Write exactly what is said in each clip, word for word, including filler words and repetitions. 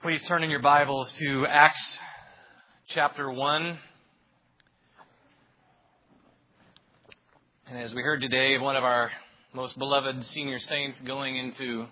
Please turn in your Bibles to Acts chapter one. And as we heard today, one of our most beloved senior saints going into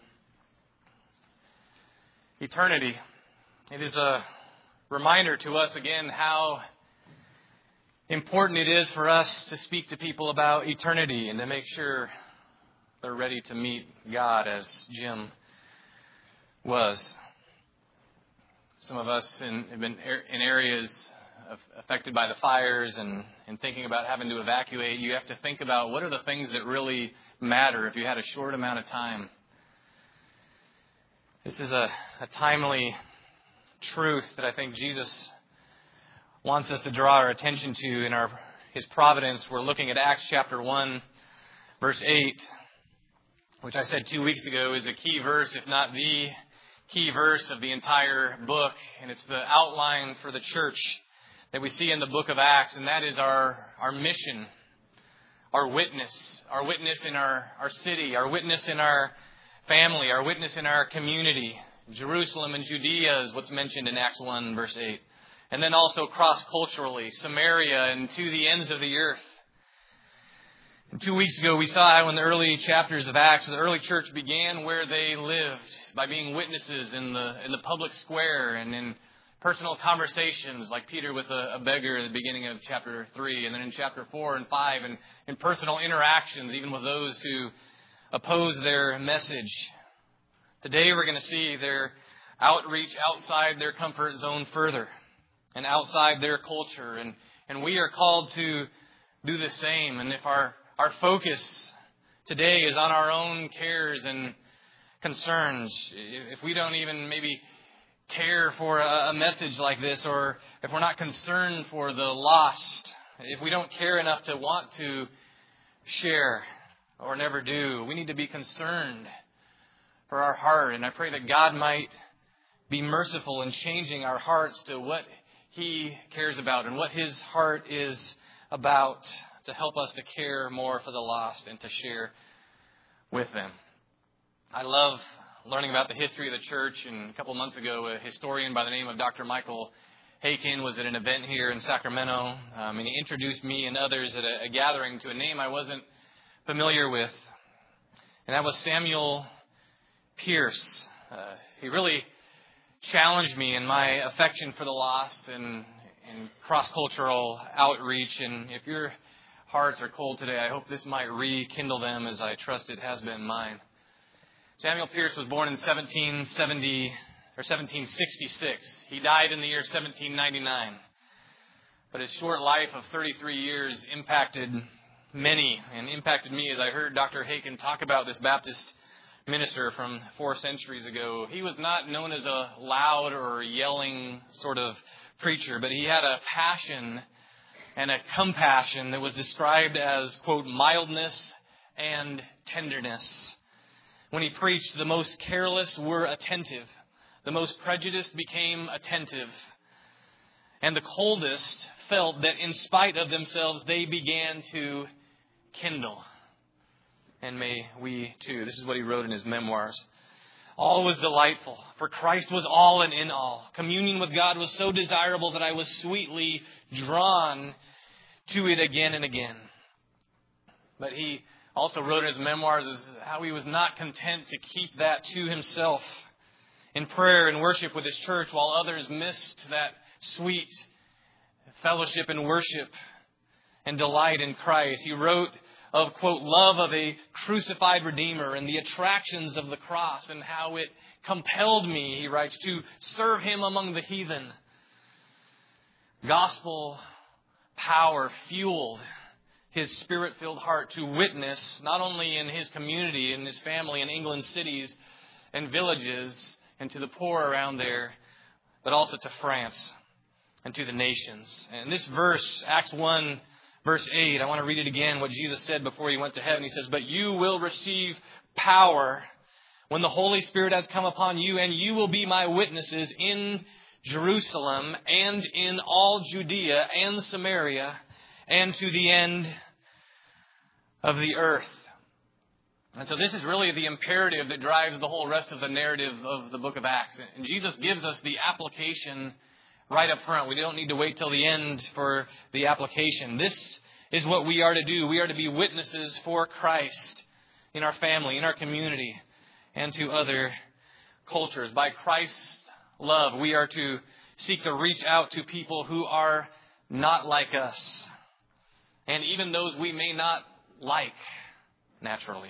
eternity, it is a reminder to us again how important it is for us to speak to people about eternity and to make sure they're ready to meet God as Jim was. Some of us in, have been in areas of, affected by the fires and, and thinking about having to evacuate. You have to think about what are the things that really matter if you had a short amount of time. This is a, a timely truth that I think Jesus wants us to draw our attention to in our His providence. We're looking at Acts chapter one, verse eight, which I said two weeks ago is a key verse, if not the key verse of the entire book, and it's the outline for the church that we see in the book of Acts, and that is our, our mission, our witness, our witness in our, our city, our witness in our family, our witness in our community. Jerusalem and Judea is what's mentioned in Acts one, verse eight. And then also cross-culturally, Samaria and to the ends of the earth. And two weeks ago, we saw how in the early chapters of Acts, the early church began where they lived, by being witnesses in the in the public square and in personal conversations, like Peter with a, a beggar at the beginning of chapter three, and then in chapter four and five, and in personal interactions, even with those who oppose their message. Today, we're going to see their outreach outside their comfort zone further, and outside their culture, and and we are called to do the same. And if our our focus today is on our own cares and concerns, if we don't even maybe care for a message like this, or if we're not concerned for the lost, if we don't care enough to want to share or never do, we need to be concerned for our heart. And I pray that God might be merciful in changing our hearts to what He cares about and what His heart is about, to help us to care more for the lost and to share with them. I love learning about the history of the church. And a couple months ago, a historian by the name of Doctor Michael Haykin was at an event here in Sacramento. Um, and he introduced me and others at a, a gathering to a name I wasn't familiar with. And that was Samuel Pierce. Uh, he really challenged me in my affection for the lost and, and cross-cultural outreach. And if your hearts are cold today, I hope this might rekindle them, as I trust it has been mine. Samuel Pierce was born in seventeen seventy or seventeen sixty-six. He died in the year seventeen ninety-nine. But his short life of thirty-three years impacted many, and impacted me as I heard Doctor Haykin talk about this Baptist minister from four centuries ago. He was not known as a loud or yelling sort of preacher, but he had a passion and a compassion that was described as, quote, mildness and tenderness. When he preached, the most careless were attentive. The most prejudiced became attentive. And the coldest felt that in spite of themselves, they began to kindle. And may we too. This is what he wrote in his memoirs. All was delightful, for Christ was all and in all. Communion with God was so desirable that I was sweetly drawn to it again and again. But he also wrote in his memoirs is how he was not content to keep that to himself. In prayer and worship with his church, while others missed that sweet fellowship and worship and delight in Christ, he wrote of, quote, love of a crucified Redeemer and the attractions of the cross and how it compelled me, he writes, to serve Him among the heathen. Gospel power fueled his Spirit-filled heart to witness, not only in his community, in his family, in England's cities and villages, and to the poor around there, but also to France and to the nations. And this verse, Acts one, verse eight, I want to read it again, what Jesus said before He went to heaven. He says, but you will receive power when the Holy Spirit has come upon you, and you will be my witnesses in Jerusalem and in all Judea and Samaria and to the end of the earth. And so this is really the imperative that drives the whole rest of the narrative of the book of Acts. And Jesus gives us the application right up front. We don't need to wait till the end for the application. This is what we are to do. We are to be witnesses for Christ in our family, in our community, and to other cultures. By Christ's love, we are to seek to reach out to people who are not like us, and even those we may not like naturally.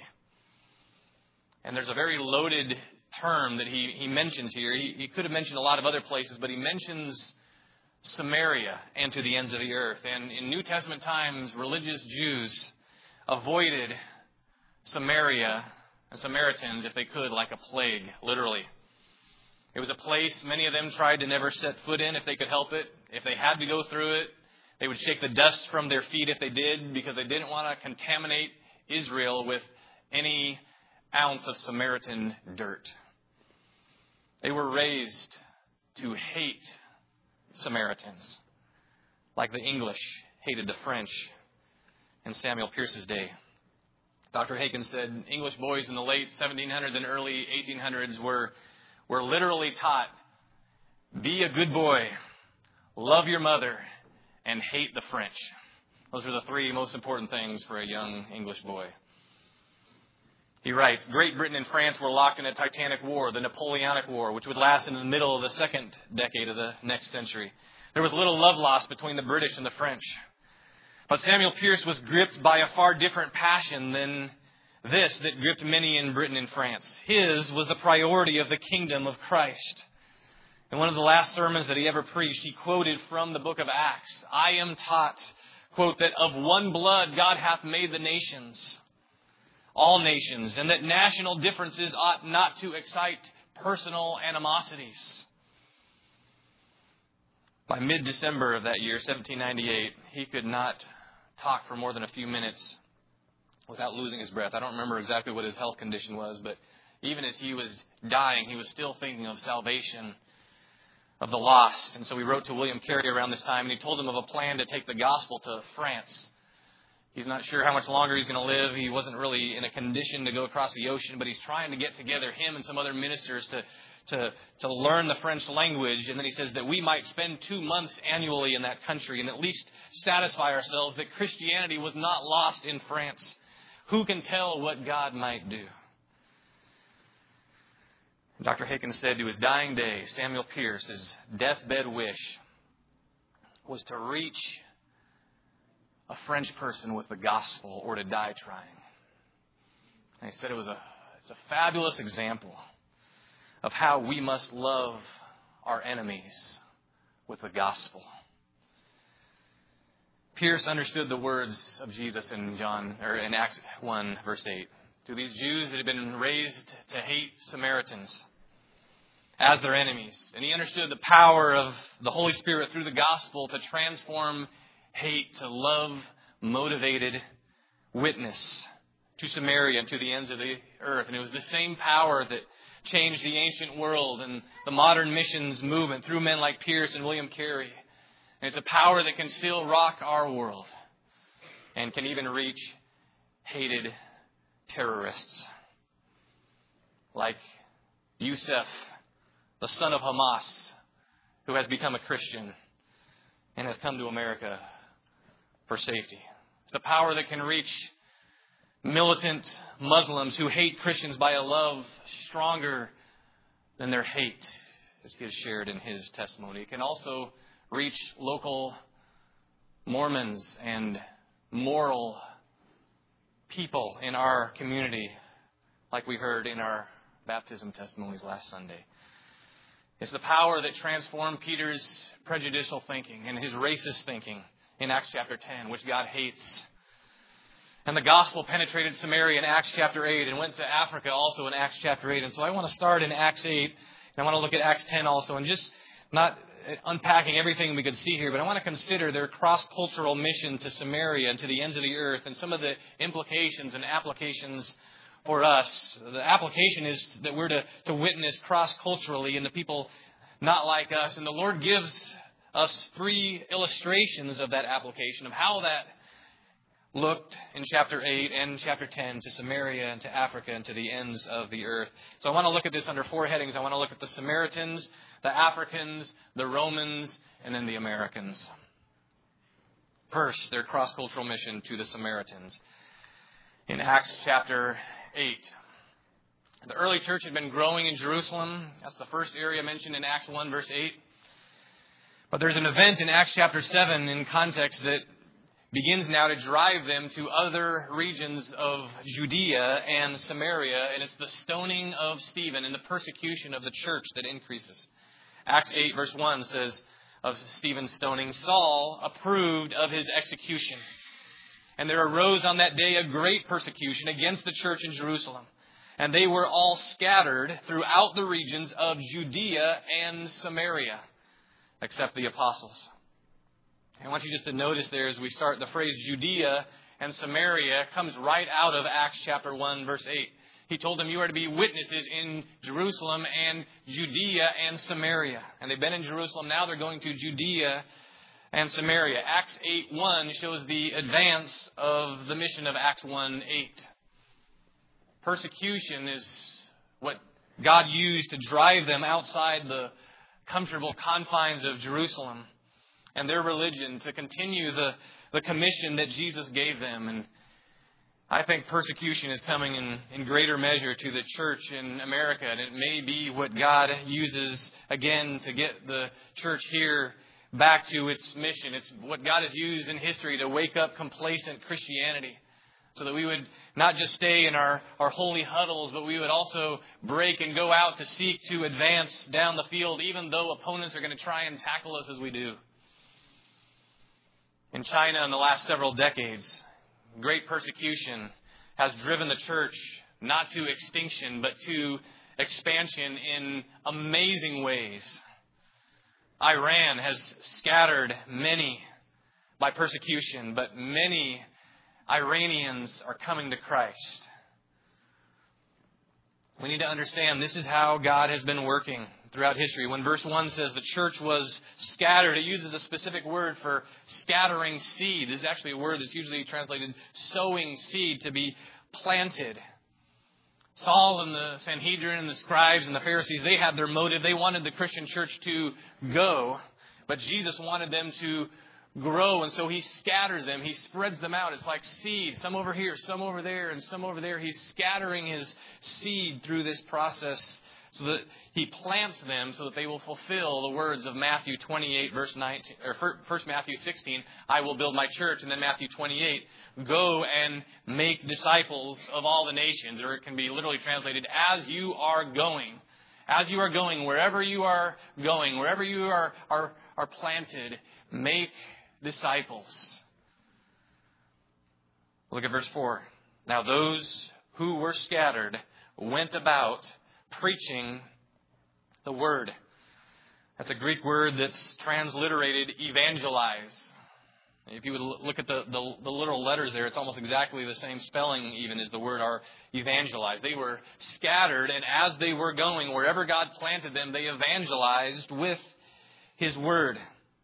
And there's a very loaded term that he, he mentions here. He, he could have mentioned a lot of other places, but he mentions Samaria and to the ends of the earth. And in New Testament times, religious Jews avoided Samaria and Samaritans, if they could, like a plague, literally. It was a place many of them tried to never set foot in if they could help it. If they had to go through it, they would shake the dust from their feet if they did, because they didn't want to contaminate Israel with any ounce of Samaritan dirt. They were raised to hate Samaritans, like the English hated the French in Samuel Pierce's day. Doctor Haken said English boys in the late seventeen hundreds and early eighteen hundreds were, were literally taught, be a good boy, love your mother, and hate the French. Those are the three most important things for a young English boy. He writes, Great Britain and France were locked in a titanic war, the Napoleonic War, which would last in the middle of the second decade of the next century. There was little love lost between the British and the French. But Samuel Pierce was gripped by a far different passion than this that gripped many in Britain and France. His was the priority of the kingdom of Christ. In one of the last sermons that he ever preached, he quoted from the book of Acts, I am taught, quote, that of one blood God hath made the nations, all nations, and that national differences ought not to excite personal animosities. By mid-December of that year, seventeen ninety-eight, he could not talk for more than a few minutes without losing his breath. I don't remember exactly what his health condition was, but even as he was dying, he was still thinking of salvation of the lost. And so he wrote to William Carey around this time, and he told him of a plan to take the gospel to France. He's not sure how much longer he's going to live. He wasn't really in a condition to go across the ocean, but he's trying to get together, him and some other ministers, to, to, to learn the French language. And then he says that we might spend two months annually in that country and at least satisfy ourselves that Christianity was not lost in France. Who can tell what God might do? Doctor Haken said to his dying day, Samuel Pierce's deathbed wish was to reach a French person with the gospel or to die trying. And he said it was a, it's a fabulous example of how we must love our enemies with the gospel. Pierce understood the words of Jesus in John or in Acts one, verse eight. To these Jews that had been raised to hate Samaritans as their enemies. And he understood the power of the Holy Spirit through the gospel to transform hate to love-motivated witness to Samaria and to the ends of the earth. And it was the same power that changed the ancient world and the modern missions movement through men like Pierce and William Carey. And it's a power that can still rock our world and can even reach hated terrorists like Youssef, the son of Hamas, who has become a Christian and has come to America for safety. It's the power that can reach militant Muslims who hate Christians by a love stronger than their hate, as he has shared in his testimony. It can also reach local Mormons and moral people in our community, like we heard in our baptism testimonies last Sunday. It's the power that transformed Peter's prejudicial thinking and his racist thinking in Acts chapter ten, which God hates. And the gospel penetrated Samaria in Acts chapter eight and went to Africa also in Acts chapter eight. And so I want to start in Acts eight, and I want to look at Acts ten also, and just not unpacking everything we could see here, but I want to consider their cross-cultural mission to Samaria and to the ends of the earth and some of the implications and applications for us. The application is that we're to, to witness cross-culturally in the people not like us. And the Lord gives us three illustrations of that application, of how that looked in chapter eight and chapter ten to Samaria and to Africa and to the ends of the earth. So I want to look at this under four headings. I want to look at the Samaritans, the Africans, the Romans, and then the Americans. First, their cross-cultural mission to the Samaritans. In Acts chapter eight, the early church had been growing in Jerusalem. That's the first area mentioned in Acts one, verse eight. But there's an event in Acts chapter seven in context that begins now to drive them to other regions of Judea and Samaria, and it's the stoning of Stephen and the persecution of the church that increases. Acts eight, verse one says of Stephen's stoning, Saul approved of his execution. And there arose on that day a great persecution against the church in Jerusalem. And they were all scattered throughout the regions of Judea and Samaria, except the apostles. I want you just to notice there as we start, the phrase Judea and Samaria comes right out of Acts chapter one, verse eight. He told them, you are to be witnesses in Jerusalem and Judea and Samaria. And they've been in Jerusalem. Now they're going to Judea and Samaria. Acts eight one shows the advance of the mission of Acts one eight. Persecution is what God used to drive them outside the comfortable confines of Jerusalem and their religion to continue the, the commission that Jesus gave them. And I think persecution is coming in, in greater measure to the church in America. And it may be what God uses again to get the church here back to its mission. It's what God has used in history to wake up complacent Christianity so that we would not just stay in our, our holy huddles, but we would also break and go out to seek to advance down the field, even though opponents are going to try and tackle us as we do. In China in the last several decades, great persecution has driven the church not to extinction, but to expansion in amazing ways. Iran has scattered many by persecution, but many Iranians are coming to Christ. We need to understand this is how God has been working throughout history. When verse one says the church was scattered, it uses a specific word for scattering seed. This is actually a word that's usually translated sowing seed, to be planted. Saul and the Sanhedrin and the scribes and the Pharisees, they had their motive. They wanted the Christian church to go, but Jesus wanted them to grow, and so he scatters them. He spreads them out. It's like seed, some over here, some over there, and some over there. He's scattering his seed through this process so that he plants them so that they will fulfill the words of Matthew twenty-eight, verse nineteen, or first Matthew sixteen, I will build my church, and then Matthew twenty-eight, go and make disciples of all the nations, or it can be literally translated, as you are going. As you are going, wherever you are going, wherever you are, are, are planted, make disciples. Look at verse four. Now those who were scattered went about preaching the word. That's a Greek word that's transliterated evangelize. If you would look at the, the, the literal letters there, it's almost exactly the same spelling even as the word are evangelize. They were scattered, and as they were going, wherever God planted them, they evangelized with His word.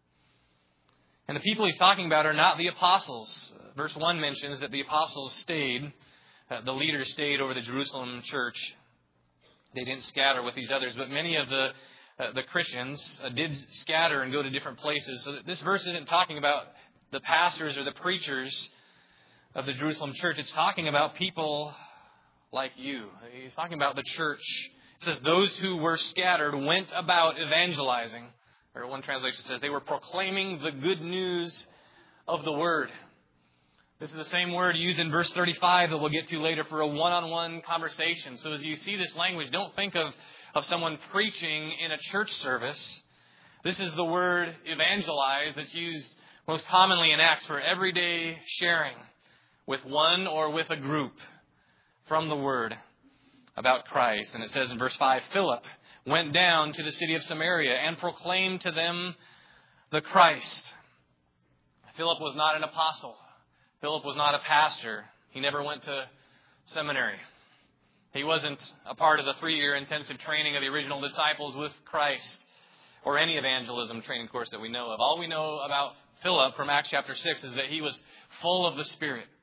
And the people he's talking about are not the apostles. Verse one mentions that the apostles stayed, uh, the leaders stayed over the Jerusalem church. They didn't scatter with these others, but many of the uh, the Christians uh, did scatter and go to different places. So this verse isn't talking about the pastors or the preachers of the Jerusalem church. It's talking about people like you. He's talking about the church. It says, those who were scattered went about evangelizing. Or one translation says, they were proclaiming the good news of the word. This is the same word used in verse thirty-five that we'll get to later for a one-on-one conversation. So as you see this language, don't think of, of someone preaching in a church service. This is the word evangelize that's used most commonly in Acts for everyday sharing with one or with a group from the word about Christ. And it says in verse five, Philip went down to the city of Samaria and proclaimed to them the Christ. Philip was not an apostle. Philip was not a pastor. He never went to seminary. He wasn't a part of the three-year intensive training of the original disciples with Christ or any evangelism training course that we know of. All we know about Philip from Acts chapter six is that he was full of the Spirit.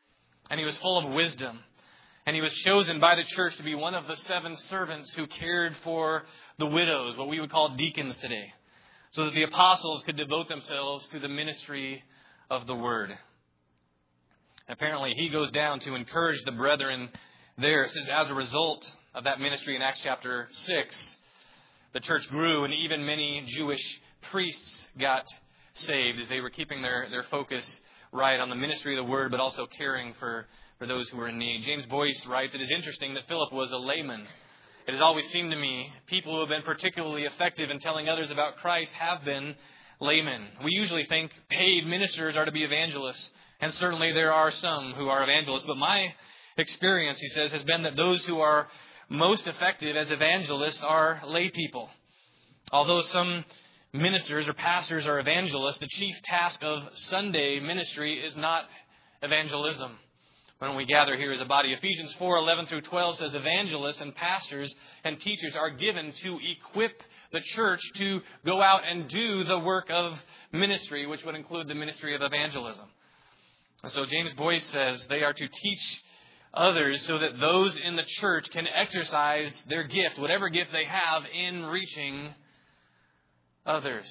and he was full of wisdom. And he was chosen by the church to be one of the seven servants who cared for the widows, what we would call deacons today, so that the apostles could devote themselves to the ministry of the word. Apparently, he goes down to encourage the brethren there. It says, as a result of that ministry in Acts chapter six, the church grew, and even many Jewish priests got saved as they were keeping their, their focus right on the ministry of the word, but also caring for, for those who were in need. James Boyce writes, it is interesting that Philip was a layman. It has always seemed to me, people who have been particularly effective in telling others about Christ have been laymen. We usually think paid ministers are to be evangelists, and certainly there are some who are evangelists. But my experience, he says, has been that those who are most effective as evangelists are lay people. Although some ministers or pastors are evangelists, the chief task of Sunday ministry is not evangelism. When we gather here as a body, Ephesians four eleven through twelve says evangelists and pastors and teachers are given to equip the church to go out and do the work of ministry, which would include the ministry of evangelism. And so James Boyce says they are to teach others so that those in the church can exercise their gift, whatever gift they have, in reaching others.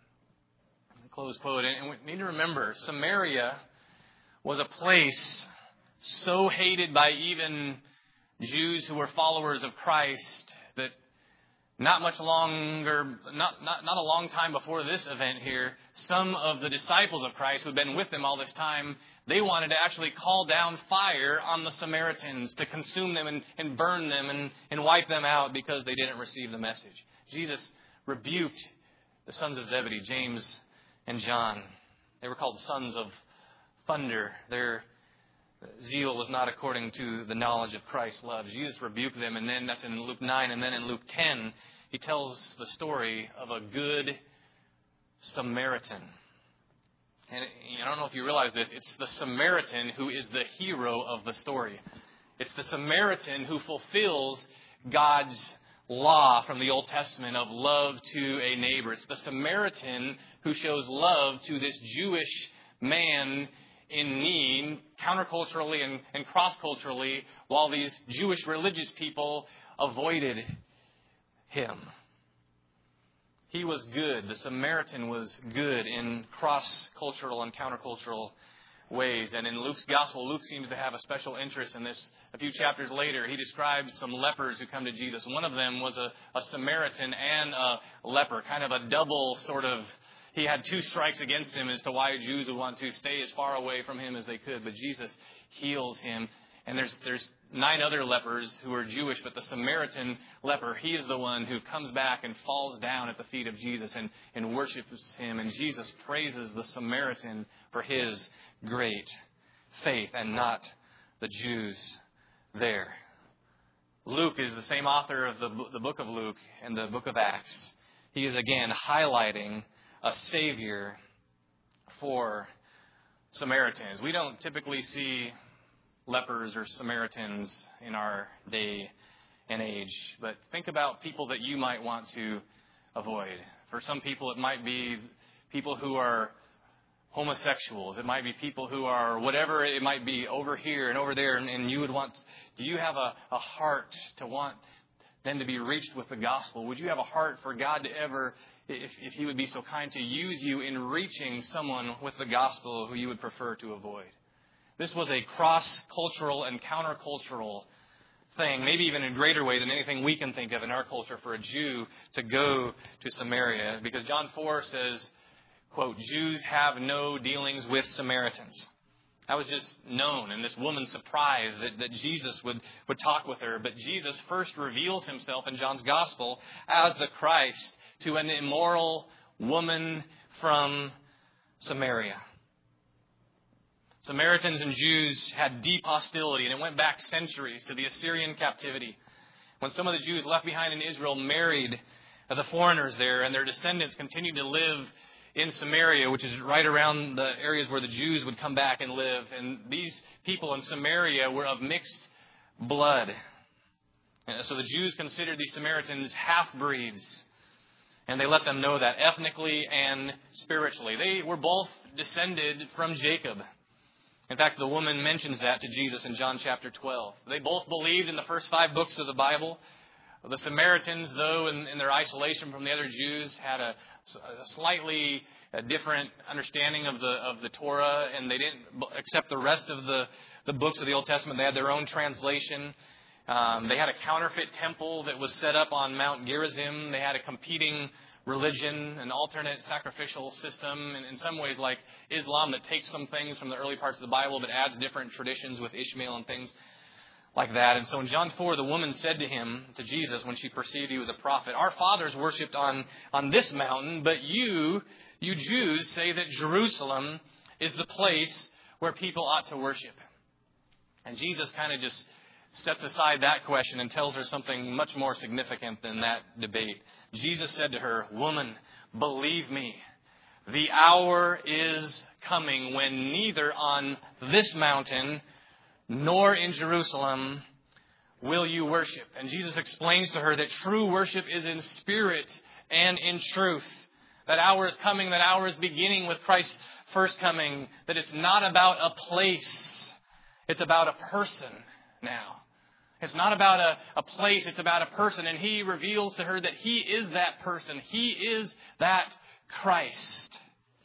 Close quote. And we need to remember, Samaria was a place so hated by even Jews who were followers of Christ that not much longer, not, not, not a long time before this event here, some of the disciples of Christ who had been with them all this time, they wanted to actually call down fire on the Samaritans to consume them and, and burn them and, and wipe them out because they didn't receive the message. Jesus rebuked the sons of Zebedee, James and John. They were called sons of thunder. Their zeal was not according to the knowledge of Christ's love. Jesus rebuked them, and then that's in Luke nine, and then in Luke ten, he tells the story of a good Samaritan. And I don't know if you realize this, it's the Samaritan who is the hero of the story. It's the Samaritan who fulfills God's law from the Old Testament of love to a neighbor. It's the Samaritan who shows love to this Jewish man in need, counterculturally and, and cross-culturally, while these Jewish religious people avoided him. He was good. The Samaritan was good in cross-cultural and countercultural ways. And in Luke's gospel, Luke seems to have a special interest in this. A few chapters later, he describes some lepers who come to Jesus. One of them was a, a Samaritan and a leper, kind of a double sort of. He had two strikes against him as to why Jews would want to stay as far away from him as they could. But Jesus heals him. And there's there's nine other lepers who are Jewish, but the Samaritan leper, he is the one who comes back and falls down at the feet of Jesus and, and worships him. And Jesus praises the Samaritan for his great faith and not the Jews there. Luke is the same author of the, the book of Luke and the book of Acts. He is again highlighting a Savior for Samaritans. We don't typically see lepers or Samaritans in our day and age, but think about people that you might want to avoid. For some people, it might be people who are homosexuals. It might be people who are whatever it might be over here and over there, and, and you would want, do you have a, a heart to want them to be reached with the gospel? Would you have a heart for God to ever, if, if he would be so kind to use you in reaching someone with the gospel who you would prefer to avoid? This was a cross-cultural and countercultural thing, maybe even in a greater way than anything we can think of in our culture, for a Jew to go to Samaria. Because John four says, quote, Jews have no dealings with Samaritans. That was just known, and this woman's surprised that, that Jesus would, would talk with her. But Jesus first reveals himself in John's gospel as the Christ to an immoral woman from Samaria. Samaritans and Jews had deep hostility, and it went back centuries to the Assyrian captivity, when some of the Jews left behind in Israel married the foreigners there, and their descendants continued to live in Samaria, which is right around the areas where the Jews would come back and live. And these people in Samaria were of mixed blood. And so the Jews considered these Samaritans half-breeds, and they let them know that ethnically and spiritually. They were both descended from Jacob. In fact, the woman mentions that to Jesus in John chapter twelve. They both believed in the first five books of the Bible. The Samaritans, though, in, in their isolation from the other Jews, had a, a slightly a different understanding of the of the Torah, and they didn't accept the rest of the, the books of the Old Testament. They had their own translation. Um, they had a counterfeit temple that was set up on Mount Gerizim. They had a competing religion, an alternate sacrificial system, and in some ways like Islam that takes some things from the early parts of the Bible but adds different traditions with Ishmael and things like that. And so in John four, the woman said to him, to Jesus, when she perceived he was a prophet, "Our fathers worshipped on, on this mountain, but you, you Jews say that Jerusalem is the place where people ought to worship." And Jesus kind of just sets aside that question and tells her something much more significant than that debate. Jesus said to her, "Woman, believe me, the hour is coming when neither on this mountain nor in Jerusalem will you worship." And Jesus explains to her that true worship is in spirit and in truth. That hour is coming, that hour is beginning with Christ's first coming. That it's not about a place, it's about a person now. It's not about a, a place, it's about a person. And he reveals to her that he is that person. He is that Christ.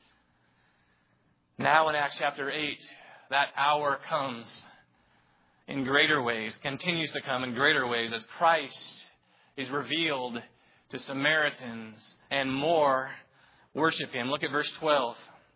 Now in Acts chapter eight, that hour comes in greater ways, continues to come in greater ways as Christ is revealed to Samaritans and more worship him. Look at verse twelve.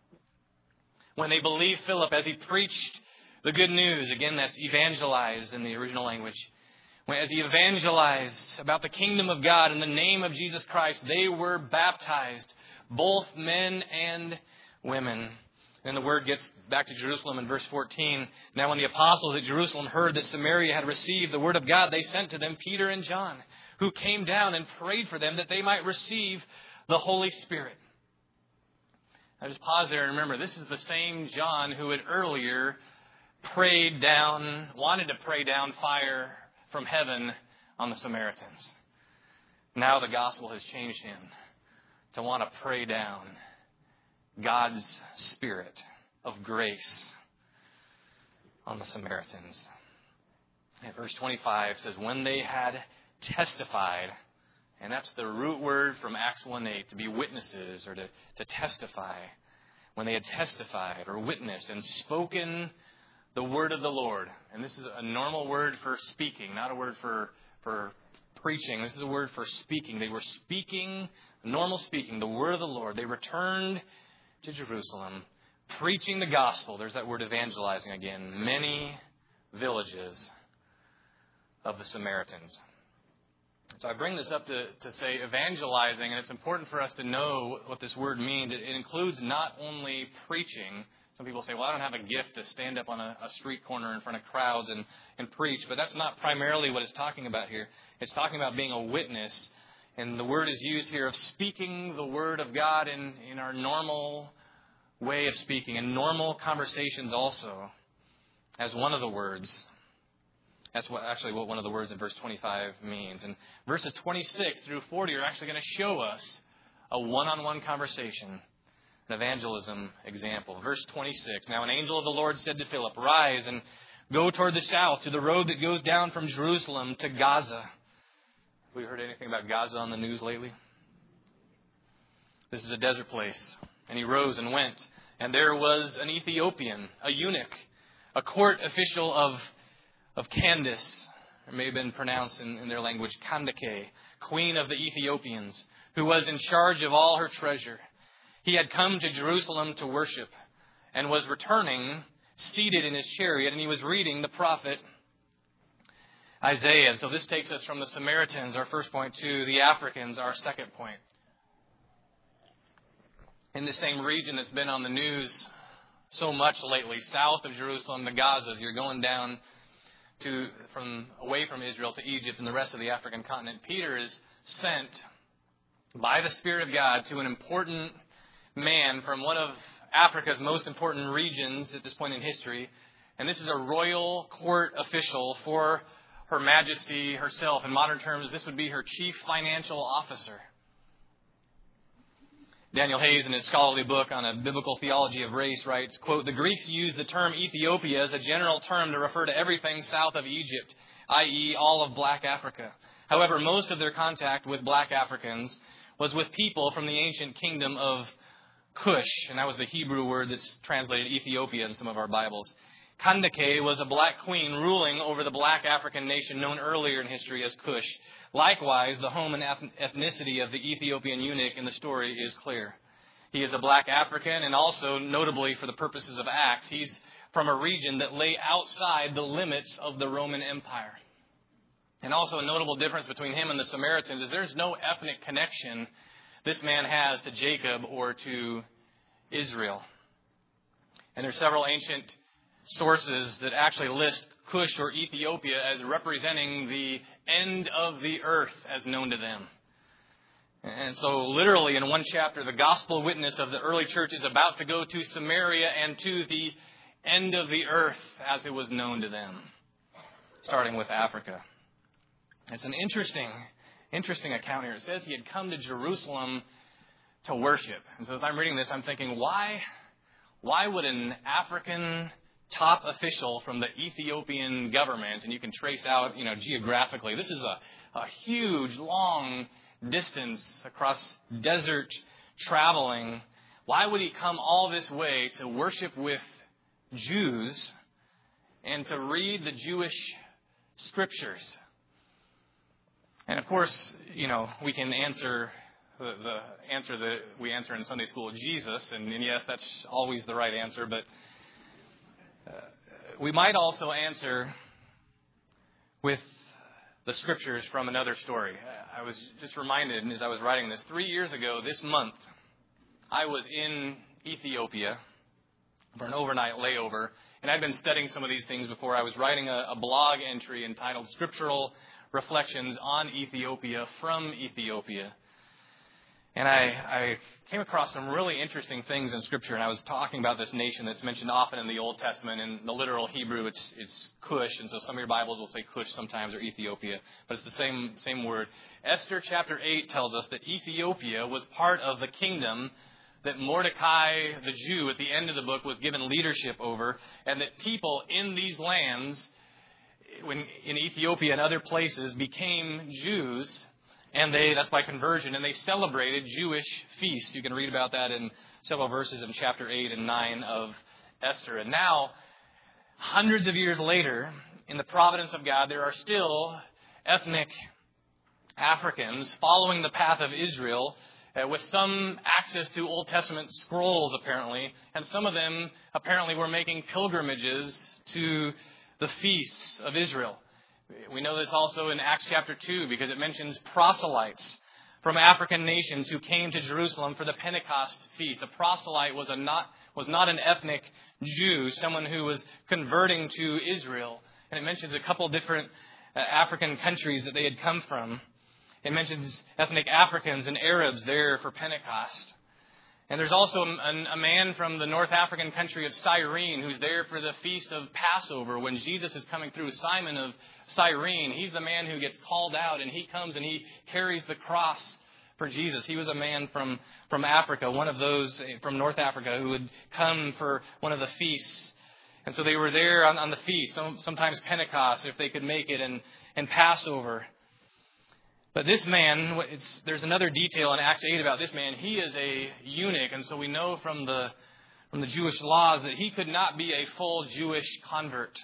When they believed Philip as he preached the good news, again that's evangelized in the original language. When, as he evangelized about the kingdom of God in the name of Jesus Christ, they were baptized, both men and women. And the word gets back to Jerusalem in verse fourteen. Now when the apostles at Jerusalem heard that Samaria had received the word of God, they sent to them Peter and John, who came down and prayed for them that they might receive the Holy Spirit. Now just pause there and remember, this is the same John who had earlier prayed down, wanted to pray down fire from heaven on the Samaritans. Now the gospel has changed him to want to pray down God's Spirit of grace on the Samaritans. And verse twenty-five says, when they had testified, and that's the root word from Acts one eight, to be witnesses or to, to testify. When they had testified or witnessed and spoken the word of the Lord. And this is a normal word for speaking, not a word for, for preaching. This is a word for speaking. They were speaking, normal speaking, the word of the Lord. They returned to Jerusalem, preaching the gospel. There's that word evangelizing again. Many villages of the Samaritans. So I bring this up to, to say evangelizing, and it's important for us to know what this word means. It, it includes not only preaching. Some people say, well, I don't have a gift to stand up on a, a street corner in front of crowds and, and preach. But that's not primarily what it's talking about here. It's talking about being a witness. And the word is used here of speaking the word of God in, in our normal way of speaking. In normal conversations also, as one of the words. That's what actually what one of the words in verse twenty-five means. And verses twenty-six through forty are actually going to show us a one-on-one conversation. An evangelism example. Verse twenty-six. Now an angel of the Lord said to Philip, "Rise and go toward the south to the road that goes down from Jerusalem to Gaza." Have we heard anything about Gaza on the news lately? This is a desert place. And he rose and went. And there was an Ethiopian, a eunuch, a court official of, of Candace. It may have been pronounced in, in their language, Kandake, queen of the Ethiopians, who was in charge of all her treasure. He had come to Jerusalem to worship and was returning, seated in his chariot, and he was reading the prophet Isaiah. And so this takes us from the Samaritans, our first point, to the Africans, our second point. In the same region that's been on the news so much lately, south of Jerusalem, the Gazas, you're going down to from away from Israel to Egypt and the rest of the African continent. Peter is sent by the Spirit of God to an important man from one of Africa's most important regions at this point in history. And this is a royal court official for Her Majesty herself. In modern terms, this would be her chief financial officer. Daniel Hayes, in his scholarly book on a biblical theology of race, writes, quote, "The Greeks used the term Ethiopia as a general term to refer to everything south of Egypt, that is all of black Africa. However, most of their contact with black Africans was with people from the ancient kingdom of Cush," and that was the Hebrew word that's translated Ethiopia in some of our Bibles. Kandake was a black queen ruling over the black African nation known earlier in history as Cush. Likewise, the home and ethnicity of the Ethiopian eunuch in the story is clear. He is a black African, and also, notably for the purposes of Acts, he's from a region that lay outside the limits of the Roman Empire. And also a notable difference between him and the Samaritans is there's no ethnic connection this man has to Jacob or to Israel. And there's several ancient sources that actually list Cush or Ethiopia as representing the end of the earth as known to them. And so literally in one chapter, the gospel witness of the early church is about to go to Samaria and to the end of the earth as it was known to them, starting with Africa. It's an interesting, interesting account here. It says he had come to Jerusalem to worship. And so as I'm reading this, I'm thinking, why, why would an African top official from the Ethiopian government, and you can trace out, you know, geographically, this is a, a huge, long distance across desert traveling. Why would he come all this way to worship with Jews and to read the Jewish scriptures? And of course, you know, we can answer the, the answer that we answer in Sunday school, Jesus, and, and yes, that's always the right answer, but uh, we might also answer with the scriptures from another story. I was just reminded as I was writing this, three years ago this month, I was in Ethiopia for an overnight layover, and I'd been studying some of these things before. I was writing a, a blog entry entitled Scriptural Reflections on Ethiopia from Ethiopia. And I, I came across some really interesting things in Scripture, and I was talking about this nation that's mentioned often in the Old Testament. In the literal Hebrew, it's it's Cush, and so some of your Bibles will say Cush sometimes or Ethiopia, but it's the same same word. Esther chapter eight tells us that Ethiopia was part of the kingdom that Mordecai, the Jew, at the end of the book was given leadership over, and that people in these lands, when in Ethiopia and other places, became Jews. And they, that's by conversion, and they celebrated Jewish feasts. You can read about that in several verses in chapter eight and nine of Esther. And now, hundreds of years later, in the providence of God, there are still ethnic Africans following the path of Israel uh, with some access to Old Testament scrolls, apparently. And some of them apparently were making pilgrimages to the feasts of Israel. We know this also in Acts chapter two because it mentions proselytes from African nations who came to Jerusalem for the Pentecost feast. A proselyte was a not was not an ethnic Jew, someone who was converting to Israel. And it mentions a couple different uh, African countries that they had come from. It mentions ethnic Africans and Arabs there for Pentecost. And there's also a, a man from the North African country of Cyrene who's there for the feast of Passover when Jesus is coming through. Simon of Cyrene, he's the man who gets called out, and he comes and he carries the cross for Jesus. He was a man from, from Africa, one of those from North Africa who would come for one of the feasts. And so they were there on, on the feast, some, sometimes Pentecost if they could make it, and, and Passover. But this man, it's, there's another detail in Acts eight about this man. He is a eunuch, and so we know from the from the Jewish laws that he could not be a full Jewish convert.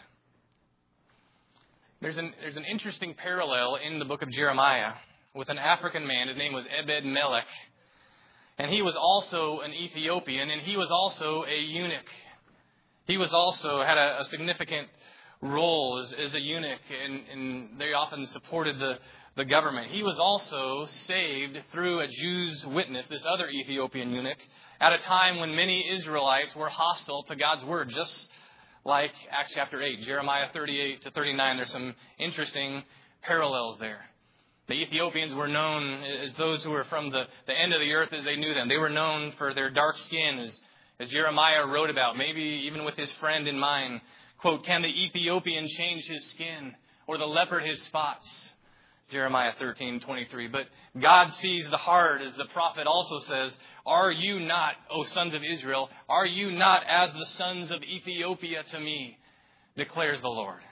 There's an there's an interesting parallel in the book of Jeremiah with an African man. His name was Ebed-Melech, and he was also an Ethiopian, and he was also a eunuch. He was also had a, a significant role as, as a eunuch, and, and they often supported the the government. He was also saved through a Jew's witness, this other Ethiopian eunuch, at a time when many Israelites were hostile to God's word, just like Acts chapter eight, Jeremiah thirty-eight to thirty-nine. There's some interesting parallels there. The Ethiopians were known as those who were from the, the end of the earth as they knew them. They were known for their dark skin, as, as Jeremiah wrote about, maybe even with his friend in mind. Quote, "Can the Ethiopian change his skin, or the leopard his spots? Jeremiah thirteen twenty-three. But God sees the heart, as the prophet also says, are you not, O sons of Israel, are you not as the sons of Ethiopia to me, declares the Lord.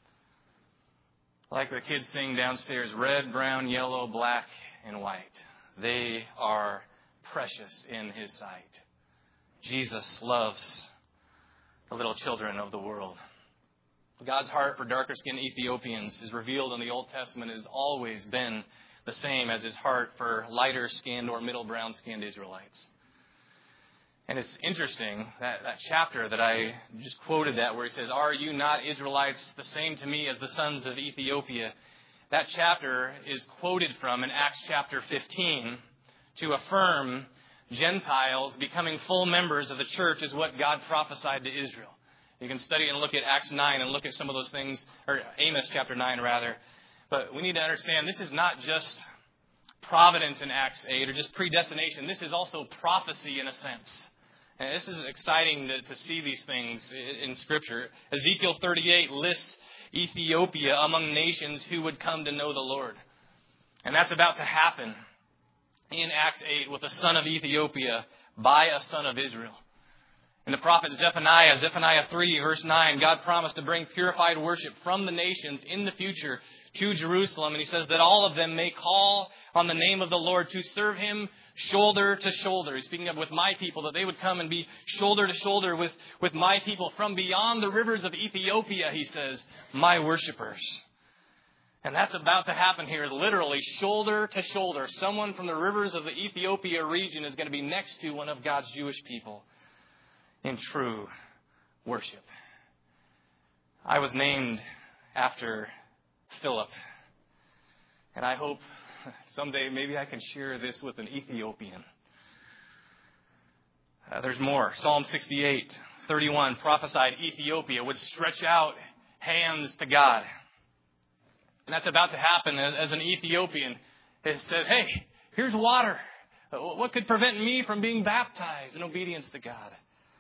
Like the kids sing downstairs, red, brown, yellow, black, and white. They are precious in His sight. Jesus loves the little children of the world. God's heart for darker-skinned Ethiopians is revealed in the Old Testament. It has always been the same as His heart for lighter-skinned or middle brown-skinned Israelites. And it's interesting, that, that chapter that I just quoted that, where He says, are you not Israelites the same to me as the sons of Ethiopia? That chapter is quoted from in Acts chapter fifteen to affirm Gentiles becoming full members of the church is what God prophesied to Israel. You can study and look at Acts nine and look at some of those things, or Amos chapter nine rather. But we need to understand this is not just providence in Acts eight or just predestination. This is also prophecy in a sense. And this is exciting to, to see these things in Scripture. Ezekiel thirty-eight lists Ethiopia among nations who would come to know the Lord. And that's about to happen in Acts eight with a son of Ethiopia by a son of Israel. In the prophet Zephaniah, Zephaniah three, verse nine, God promised to bring purified worship from the nations in the future to Jerusalem. And He says that all of them may call on the name of the Lord to serve Him shoulder to shoulder. He's speaking of with my people, that they would come and be shoulder to shoulder with, with my people from beyond the rivers of Ethiopia, He says, my worshipers. And that's about to happen here, literally shoulder to shoulder. Someone from the rivers of the Ethiopia region is going to be next to one of God's Jewish people in true worship. I was named after Philip. And I hope someday maybe I can share this with an Ethiopian. Uh, there's more. Psalm sixty-eight, thirty-one prophesied Ethiopia would stretch out hands to God. And that's about to happen as, as an Ethiopian. It says, hey, here's water. What could prevent me from being baptized in obedience to God?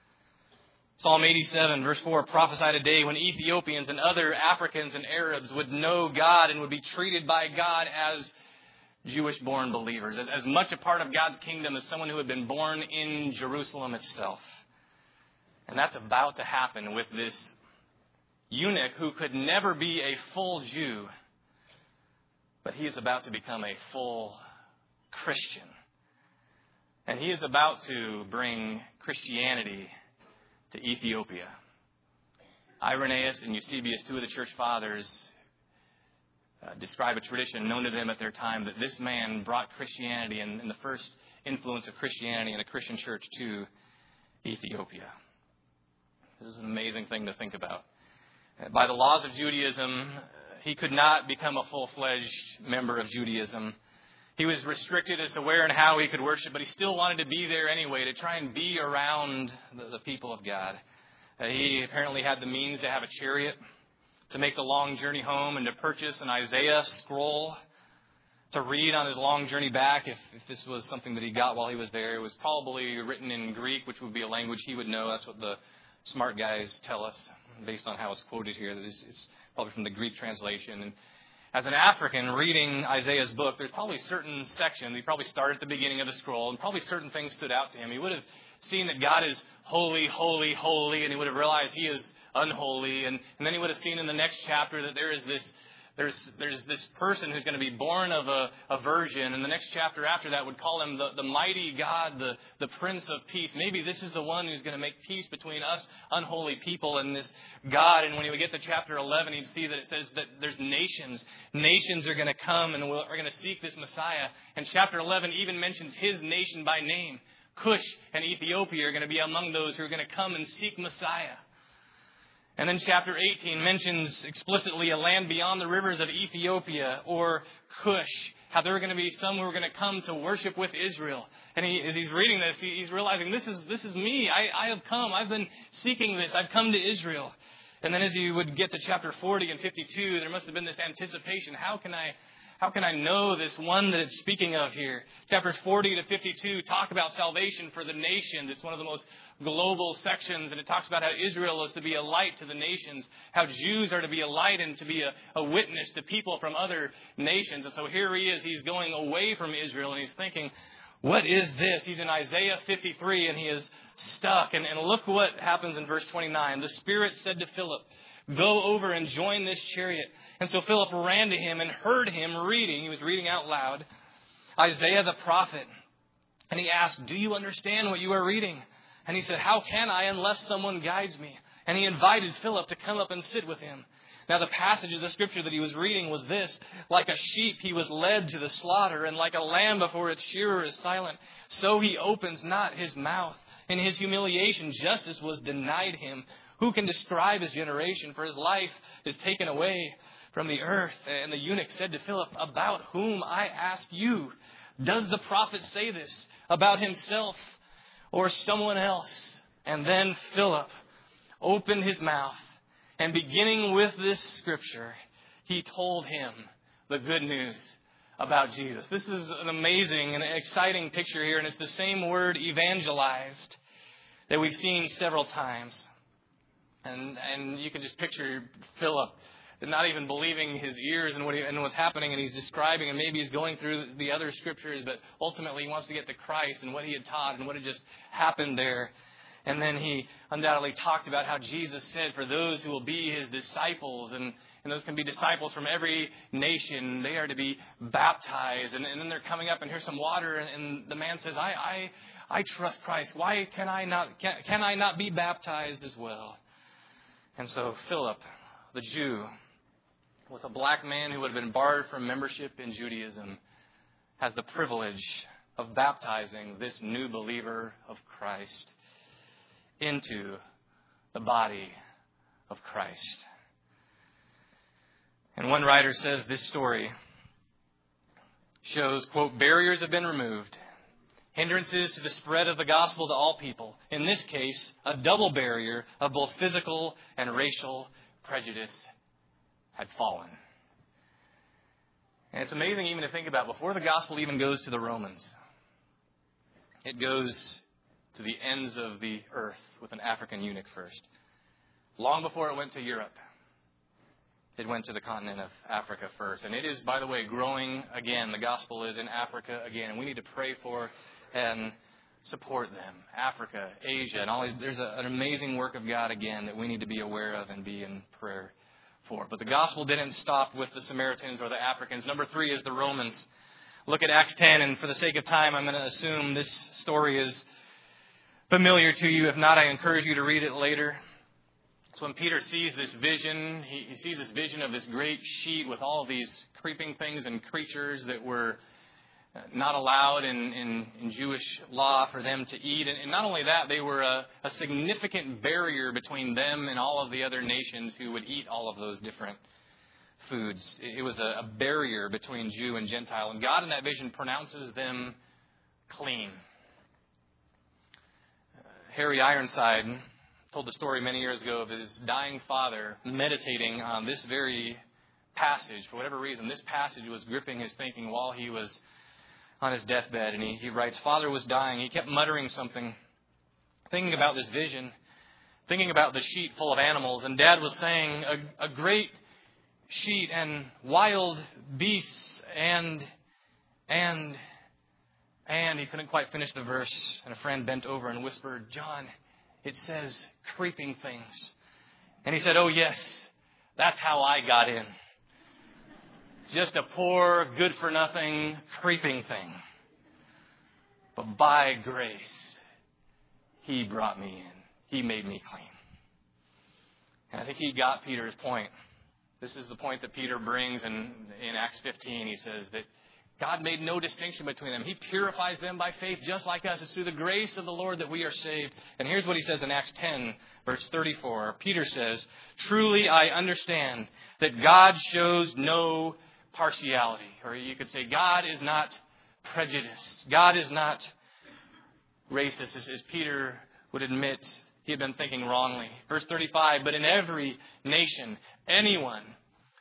Psalm eighty-seven, verse four, prophesied a day when Ethiopians and other Africans and Arabs would know God and would be treated by God as Jewish-born believers, as, as much a part of God's kingdom as someone who had been born in Jerusalem itself. And that's about to happen with this eunuch who could never be a full Jew, but he is about to become a full Christian. And he is about to bring Christianity to Ethiopia. Irenaeus and Eusebius, two of the church fathers, uh, describe a tradition known to them at their time that this man brought Christianity and, and the first influence of Christianity in a Christian church to Ethiopia. This is an amazing thing to think about. Uh, by the laws of Judaism, uh, he could not become a full-fledged member of Judaism. He was restricted as to where and how he could worship, but he still wanted to be there anyway, to try and be around the, the people of God. Uh, he apparently had the means to have a chariot, to make the long journey home, and to purchase an Isaiah scroll to read on his long journey back. If, if this was something that he got while he was there, it was probably written in Greek, which would be a language he would know. That's what the smart guys tell us, based on how it's quoted here. That it's, it's probably from the Greek translation. And as an African reading Isaiah's book, there's probably certain sections. He probably started at the beginning of the scroll, and probably certain things stood out to him. He would have seen that God is holy, holy, holy, and he would have realized he is unholy. And, and then he would have seen in the next chapter that there is this there's there's this person who's going to be born of a, a virgin. And the next chapter after that would call him the, the mighty God, the, the Prince of Peace. Maybe this is the one who's going to make peace between us unholy people and this God. And when he would get to chapter eleven, he'd see that it says that there's nations. Nations are going to come and will, are going to seek this Messiah. And chapter eleven even mentions his nation by name. Cush and Ethiopia are going to be among those who are going to come and seek Messiah. And then chapter eighteen mentions explicitly a land beyond the rivers of Ethiopia, or Cush, how there are going to be some who are going to come to worship with Israel. And he, as he's reading this, he, he's realizing this is this is me. I, I have come. I've been seeking this. I've come to Israel. And then as he would get to chapter forty and fifty-two, there must have been this anticipation. How can I, how can I know this one that it's speaking of here? Chapters forty to fifty-two talk about salvation for the nations. It's one of the most global sections, and it talks about how Israel is to be a light to the nations, how Jews are to be a light and to be a, a witness to people from other nations. And so here he is, he's going away from Israel, and he's thinking, what is this? He's in Isaiah fifty-three, and he is stuck. And, and look what happens in verse twenty-nine. The Spirit said to Philip, go over and join this chariot. And so Philip ran to him and heard him reading. He was reading out loud Isaiah the prophet. And he asked, do you understand what you are reading? And he said, how can I unless someone guides me? And he invited Philip to come up and sit with him. Now the passage of the scripture that he was reading was this: like a sheep he was led to the slaughter, and like a lamb before its shearer is silent, so he opens not his mouth. In his humiliation, justice was denied him. Who can describe his generation? For his life is taken away from the earth. And the eunuch said to Philip, about whom, I ask you, does the prophet say this? About himself or someone else? And then Philip opened his mouth, and beginning with this scripture, he told him the good news about Jesus. This is an amazing and exciting picture here, and it's the same word, evangelized, that we've seen several times. And and you can just picture Philip not even believing his ears and what he, and what's happening, and he's describing, and maybe he's going through the other scriptures, but ultimately he wants to get to Christ and what he had taught and what had just happened there. And then he undoubtedly talked about how Jesus said for those who will be his disciples, and, and those can be disciples from every nation, they are to be baptized. And, and then they're coming up, and here's some water, and, and the man says, I, I I trust Christ. Why can I not can, can I not be baptized as well? And so Philip, the Jew, was a black man who would have been barred from membership in Judaism, has the privilege of baptizing this new believer of Christ into the body of Christ. And one writer says this story shows, quote, barriers have been removed. Hindrances to the spread of the gospel to all people. In this case, a double barrier of both physical and racial prejudice had fallen. And it's amazing even to think about, before the gospel even goes to the Romans, it goes to the ends of the earth with an African eunuch first. Long before it went to Europe, it went to the continent of Africa first. And it is, by the way, growing again. The gospel is in Africa again. And we need to pray for and support them. Africa, Asia, and all these. There's a, an amazing work of God again that we need to be aware of and be in prayer for. But the gospel didn't stop with the Samaritans or the Africans. Number three is the Romans. Look at Acts ten, and for the sake of time, I'm going to assume this story is familiar to you. If not, I encourage you to read it later. So when Peter sees this vision, he, he sees this vision of this great sheet with all of these creeping things and creatures that were not allowed in, in, in Jewish law for them to eat. And, and not only that, they were a, a significant barrier between them and all of the other nations who would eat all of those different foods. It, it was a, a barrier between Jew and Gentile. And God in that vision pronounces them clean. Uh, Harry Ironside told the story many years ago of his dying father meditating on this very passage. For whatever reason, this passage was gripping his thinking while he was on his deathbed. And he, he writes, Father was dying. He kept muttering something, thinking about this vision, thinking about the sheet full of animals. And Dad was saying, a, a great sheet and wild beasts and, and, and he couldn't quite finish the verse. And a friend bent over and whispered, John, it says creeping things. And he said, oh yes, that's how I got in. Just a poor, good-for-nothing, creeping thing. But by grace, He brought me in. He made me clean. And I think he got Peter's point. This is the point that Peter brings in, in Acts fifteen. He says that God made no distinction between them. He purifies them by faith just like us. It's through the grace of the Lord that we are saved. And here's what he says in Acts ten, verse thirty-four. Peter says, truly I understand that God shows no partiality. Or you could say God is not prejudiced. God is not racist, as, as Peter would admit he had been thinking wrongly. Verse thirty-five, but in every nation, anyone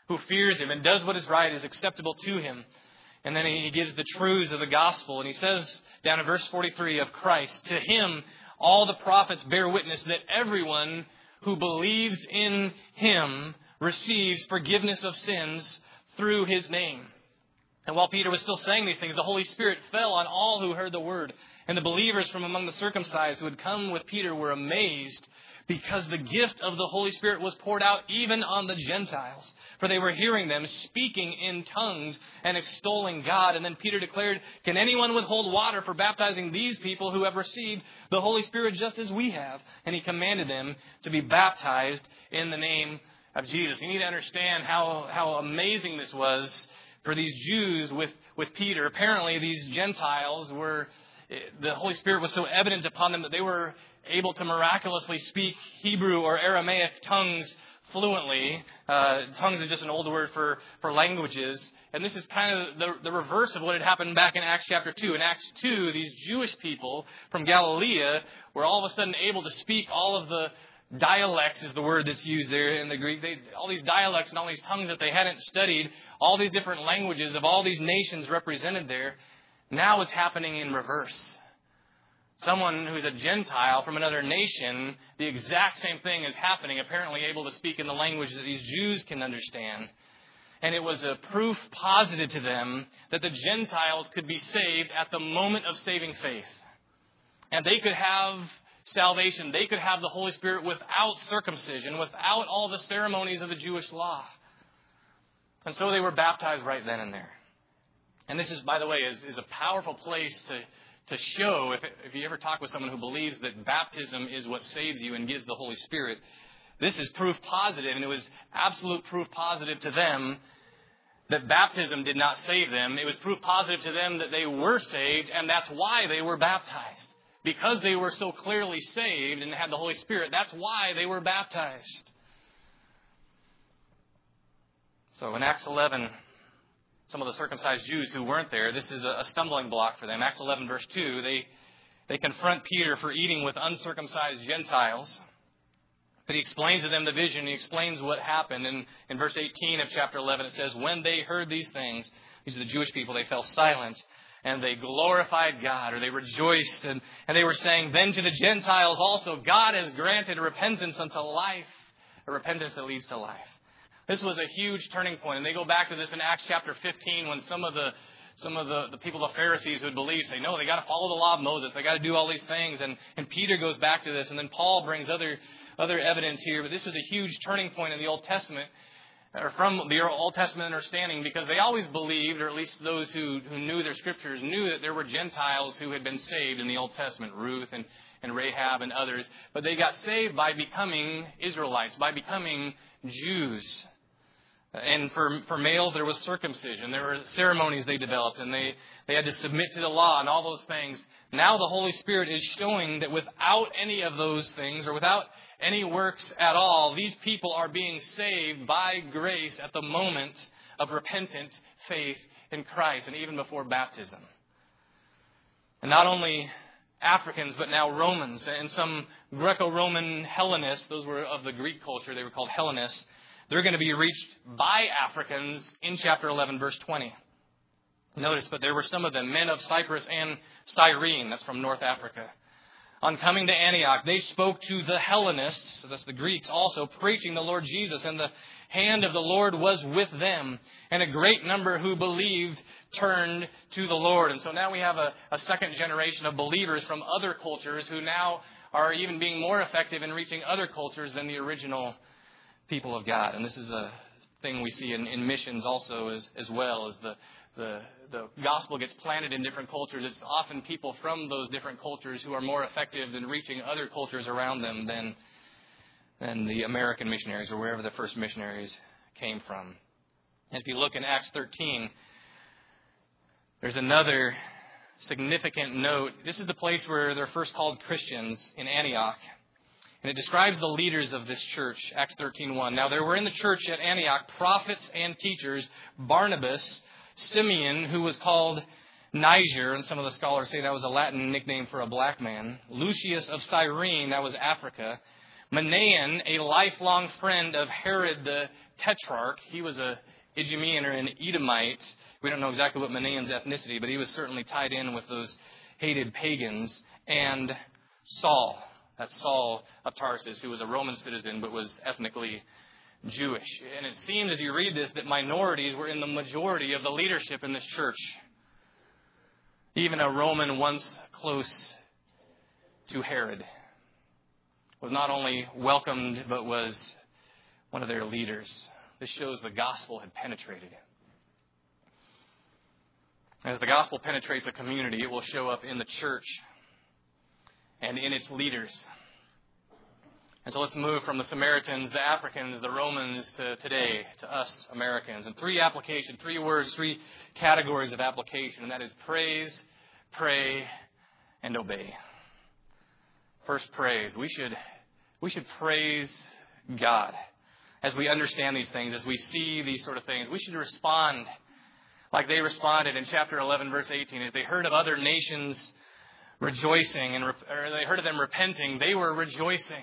who fears him and does what is right is acceptable to him. And then he gives the truths of the gospel. And he says down in verse forty-three of Christ, to him all the prophets bear witness that everyone who believes in him receives forgiveness of sins through his name. And while Peter was still saying these things, the Holy Spirit fell on all who heard the word. And the believers from among the circumcised who had come with Peter were amazed, because the gift of the Holy Spirit was poured out even on the Gentiles. For they were hearing them speaking in tongues and extolling God. And then Peter declared, can anyone withhold water for baptizing these people who have received the Holy Spirit just as we have? And he commanded them to be baptized in the name of Jesus. You need to understand how, how amazing this was for these Jews with, with Peter. Apparently these Gentiles were, the Holy Spirit was so evident upon them that they were able to miraculously speak Hebrew or Aramaic tongues fluently. Uh, tongues is just an old word for, for languages. And this is kind of the, the reverse of what had happened back in Acts chapter two. In Acts two, these Jewish people from Galilee were all of a sudden able to speak all of the dialects, is the word that's used there in the Greek. They, all these dialects and all these tongues that they hadn't studied, all these different languages of all these nations represented there. Now it's happening in reverse. Someone who's a Gentile from another nation, the exact same thing is happening, apparently able to speak in the language that these Jews can understand. And it was a proof posited to them that the Gentiles could be saved at the moment of saving faith. And they could have salvation. They could have the Holy Spirit without circumcision, without all the ceremonies of the Jewish law. And so they were baptized right then and there. And this is, by the way, is, is a powerful place to To show, if, if you ever talk with someone who believes that baptism is what saves you and gives the Holy Spirit, this is proof positive, and it was absolute proof positive to them that baptism did not save them. It was proof positive to them that they were saved, and that's why they were baptized. Because they were so clearly saved and had the Holy Spirit, that's why they were baptized. So in Acts eleven, some of the circumcised Jews who weren't there, this is a stumbling block for them. Acts eleven, verse two, they, they confront Peter for eating with uncircumcised Gentiles. But he explains to them the vision. He explains what happened. And in verse eighteen of chapter eleven, it says, when they heard these things, these are the Jewish people, they fell silent and they glorified God, or they rejoiced. And, and they were saying, then to the Gentiles also, God has granted repentance unto life, a repentance that leads to life. This was a huge turning point. And they go back to this in Acts chapter fifteen when some of the some of the, the people, the Pharisees who had believed, say, no, they got to follow the law of Moses. They got to do all these things. And, and Peter goes back to this. And then Paul brings other other evidence here. But this was a huge turning point in the Old Testament, or from the Old Testament understanding, because they always believed, or at least those who, who knew their scriptures, knew that there were Gentiles who had been saved in the Old Testament, Ruth and, and Rahab and others. But they got saved by becoming Israelites, by becoming Jews. And for for males, there was circumcision. There were ceremonies they developed, and they, they had to submit to the law and all those things. Now the Holy Spirit is showing that without any of those things, or without any works at all, these people are being saved by grace at the moment of repentant faith in Christ, and even before baptism. And not only Africans, but now Romans, and some Greco-Roman Hellenists, those were of the Greek culture, they were called Hellenists. They're going to be reached by Africans in chapter eleven, verse twenty. Notice, but there were some of them, men of Cyprus and Cyrene, that's from North Africa. On coming to Antioch, they spoke to the Hellenists, so that's the Greeks also, preaching the Lord Jesus, and the hand of the Lord was with them. And a great number who believed turned to the Lord. And so now we have a, a second generation of believers from other cultures who now are even being more effective in reaching other cultures than the original people of God. And this is a thing we see in, in missions also as, as well, as the, the the gospel gets planted in different cultures. It's often people from those different cultures who are more effective in reaching other cultures around them than, than the American missionaries or wherever the first missionaries came from. And if you look in Acts thirteen, there's another significant note. This is the place where they're first called Christians, in Antioch. And it describes the leaders of this church, Acts thirteen one. Now there were in the church at Antioch prophets and teachers, Barnabas, Simeon, who was called Niger, and some of the scholars say that was a Latin nickname for a black man, Lucius of Cyrene, that was Africa, Manaen, a lifelong friend of Herod the tetrarch. He was a Idumean or an Edomite. We don't know exactly what Manaen's ethnicity, but he was certainly tied in with those hated pagans. And Saul, that's Saul of Tarsus, who was a Roman citizen but was ethnically Jewish. And it seems as you read this that minorities were in the majority of the leadership in this church. Even a Roman once close to Herod was not only welcomed but was one of their leaders. This shows the gospel had penetrated. As the gospel penetrates a community, it will show up in the church and in its leaders. And so let's move from the Samaritans, the Africans, the Romans to today, to us Americans. And three application, three words, three categories of application, and that is praise, pray, and obey. First, praise. We should, we should praise God. As we understand these things, as we see these sort of things, we should respond like they responded in chapter eleven, verse eighteen. As they heard of other nations rejoicing, and or they heard of them repenting, they were rejoicing.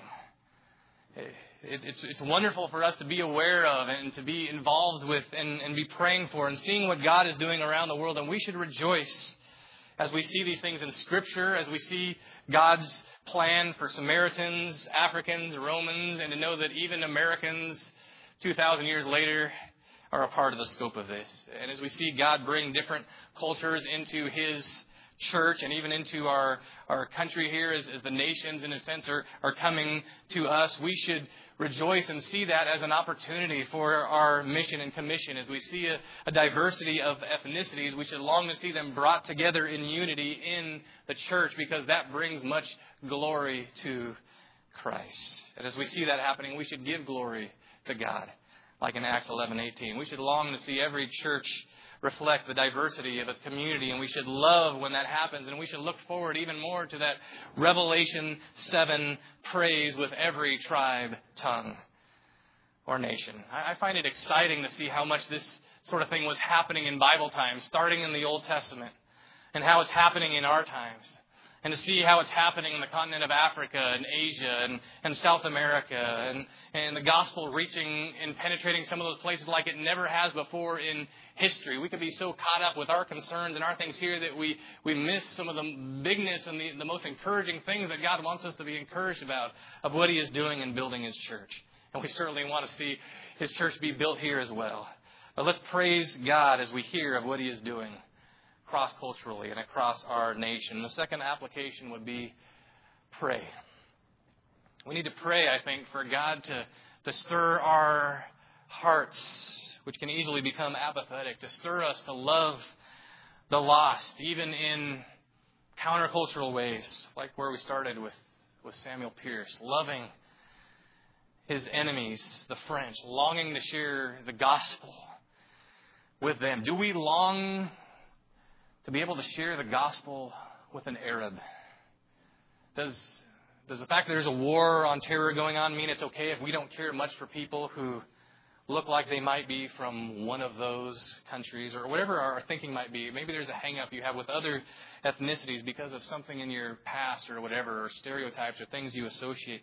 It's, it's wonderful for us to be aware of and to be involved with and, and be praying for and seeing what God is doing around the world. And we should rejoice as we see these things in Scripture, as we see God's plan for Samaritans, Africans, Romans, and to know that even Americans two thousand years later are a part of the scope of this. And as we see God bring different cultures into His church and even into our, our country here as, as the nations, in a sense, are, are coming to us, we should rejoice and see that as an opportunity for our mission and commission. As we see a, a diversity of ethnicities, we should long to see them brought together in unity in the church, because that brings much glory to Christ. And as we see that happening, we should give glory to God, like in Acts eleven eighteen. We should long to see every church reflect the diversity of its community, and we should love when that happens, and we should look forward even more to that Revelation seven praise with every tribe, tongue, or nation. I find it exciting to see how much this sort of thing was happening in Bible times, starting in the Old Testament, and how it's happening in our times. And to see how it's happening in the continent of Africa and Asia and, and South America, and, and the gospel reaching and penetrating some of those places like it never has before in history. We could be so caught up with our concerns and our things here that we, we miss some of the bigness and the, the most encouraging things that God wants us to be encouraged about, of what He is doing in building His church. And we certainly want to see His church be built here as well. But let's praise God as we hear of what He is doing cross-culturally and across our nation. The second application would be pray. We need to pray, I think, for God to, to stir our hearts, which can easily become apathetic, to stir us to love the lost, even in countercultural ways, like where we started with, with Samuel Pierce, loving his enemies, the French, longing to share the gospel with them. Do we long to be able to share the gospel with an Arab? Does, does the fact that there's a war on terror going on mean it's okay if we don't care much for people who look like they might be from one of those countries, or whatever our thinking might be? Maybe there's a hang-up you have with other ethnicities because of something in your past or whatever, or stereotypes or things you associate.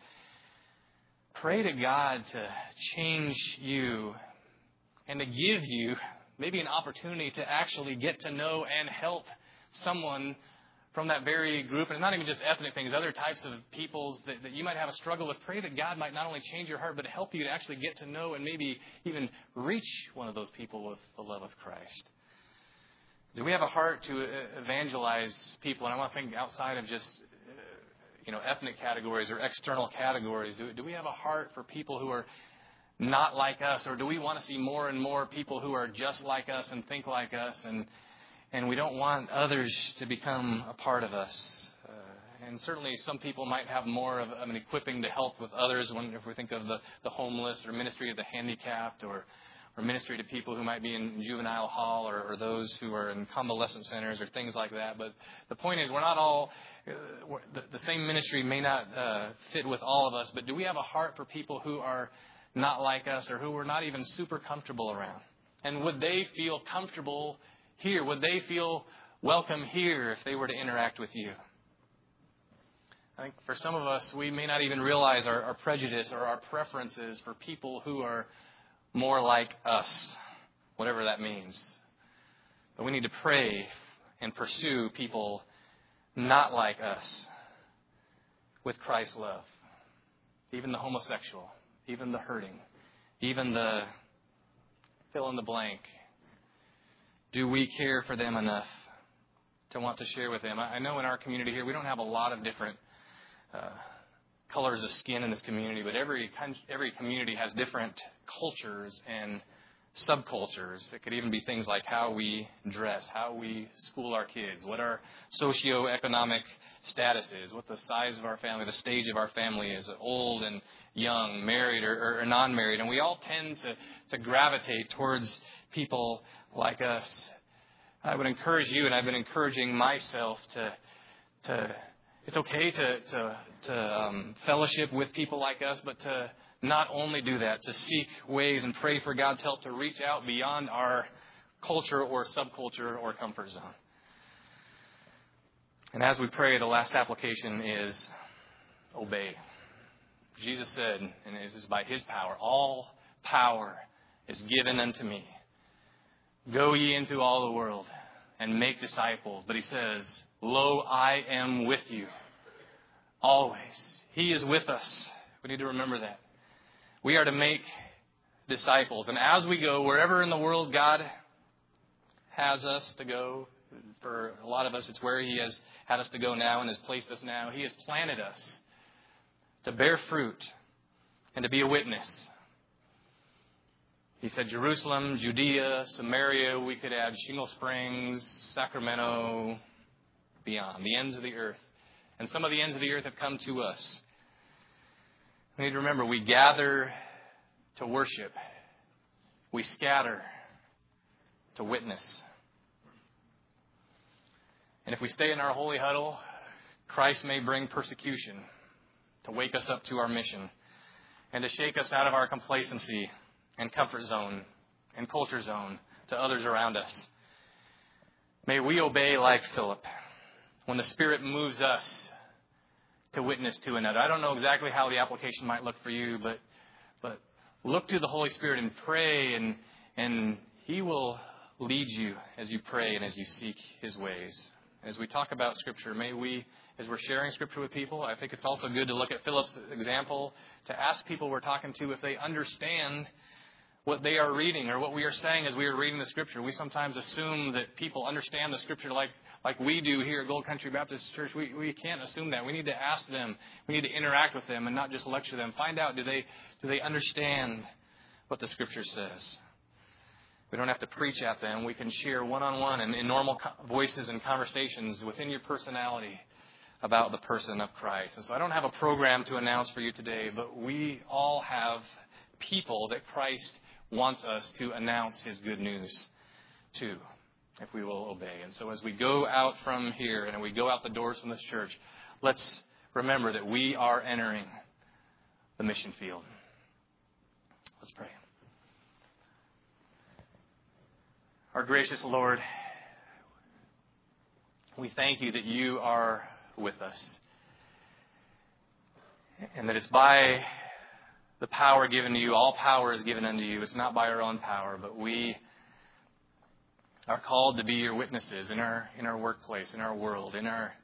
Pray to God to change you and to give you maybe an opportunity to actually get to know and help someone from that very group. And not even just ethnic things, other types of peoples that, that you might have a struggle with. Pray that God might not only change your heart, but help you to actually get to know and maybe even reach one of those people with the love of Christ. Do we have a heart to evangelize people? And I want to think outside of just uh, you know ethnic categories or external categories. Do, do we have a heart for people who are not like us, or do we want to see more and more people who are just like us and think like us, and and we don't want others to become a part of us? Uh, and certainly some people might have more of, of an equipping to help with others, when, if we think of the, the homeless, or ministry of the handicapped, or, or ministry to people who might be in juvenile hall, or, or those who are in convalescent centers, or things like that. But the point is, we're not all, uh, we're, the, the same ministry may not uh, fit with all of us, but do we have a heart for people who are not like us, or who we're not even super comfortable around? And would they feel comfortable here? Would they feel welcome here if they were to interact with you? I think for some of us, we may not even realize our, our prejudice or our preferences for people who are more like us, whatever that means. But we need to pray and pursue people not like us with Christ's love. Even the homosexual, even the hurting, even the fill in the blank. Do we care for them enough to want to share with them? I know in our community here, we don't have a lot of different uh, colors of skin in this community, but every every community has different cultures and subcultures. It could even be things like how we dress, how we school our kids, what our socioeconomic status is, what the size of our family, the stage of our family is, old and young, married or, or non-married. And we all tend to, to gravitate towards people like us. I would encourage you, and I've been encouraging myself to, to it's okay to, to, to um, fellowship with people like us, but to not only do that, to seek ways and pray for God's help to reach out beyond our culture or subculture or comfort zone. And as we pray, the last application is obey. Jesus said, and this is by His power, all power is given unto me. Go ye into all the world and make disciples. But He says, lo, I am with you always. He is with us. We need to remember that. We are to make disciples. And as we go, wherever in the world God has us to go, for a lot of us, it's where He has had us to go now and has placed us now. He has planted us to bear fruit and to be a witness. He said Jerusalem, Judea, Samaria, we could add Shingle Springs, Sacramento, beyond, the ends of the earth. And some of the ends of the earth have come to us. We need to remember, we gather to worship. We scatter to witness. And if we stay in our holy huddle, Christ may bring persecution to wake us up to our mission and to shake us out of our complacency and comfort zone and culture zone to others around us. May we obey like Philip when the Spirit moves us to witness to another. I don't know exactly how the application might look for you, but but look to the Holy Spirit and pray, and and He will lead you as you pray and as you seek His ways. As we talk about Scripture, may we, as we're sharing Scripture with people, I think it's also good to look at Philip's example, to ask people we're talking to if they understand what they are reading or what we are saying as we are reading the Scripture. We sometimes assume that people understand the Scripture like like we do here at Gold Country Baptist Church. We we can't assume that. We need to ask them. We need to interact with them and not just lecture them. Find out, do they do they understand what the Scripture says? We don't have to preach at them. We can share one-on-one and in normal voices and conversations within your personality about the person of Christ. And so I don't have a program to announce for you today, but we all have people that Christ wants us to announce His good news to, if we will obey. And so as we go out from here and we go out the doors from this church, let's remember that we are entering the mission field. Let's pray. Our gracious Lord, we thank You that You are with us, and that it's by the power given to You. All power is given unto You. It's not by our own power, but we are called to be Your witnesses in our in our workplace, in our world, in our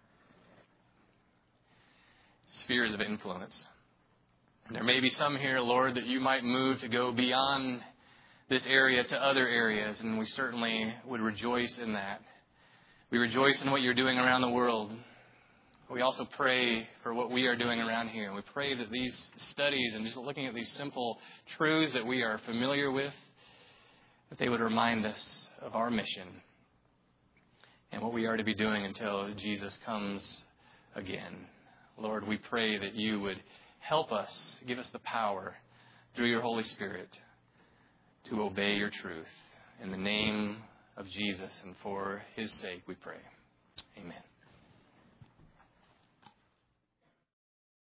spheres of influence. And there may be some here, Lord, that You might move to go beyond this area to other areas, and we certainly would rejoice in that. We rejoice in what You're doing around the world. We also pray for what we are doing around here. We pray that these studies and just looking at these simple truths that we are familiar with, that they would remind us of our mission and what we are to be doing until Jesus comes again. Lord, we pray that You would help us, give us the power through Your Holy Spirit to obey Your truth. In the name of Jesus and for His sake we pray. Amen.